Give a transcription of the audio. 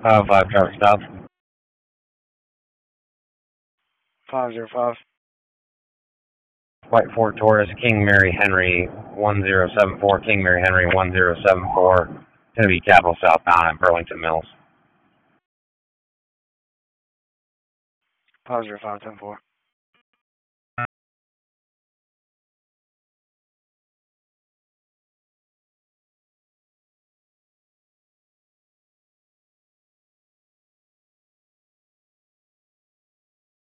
5 traffic stop. 505. White Ford Taurus, King Mary Henry 1074, King Mary Henry 1074. Going to be Capital southbound at Burlington Mills. 505, 10-4.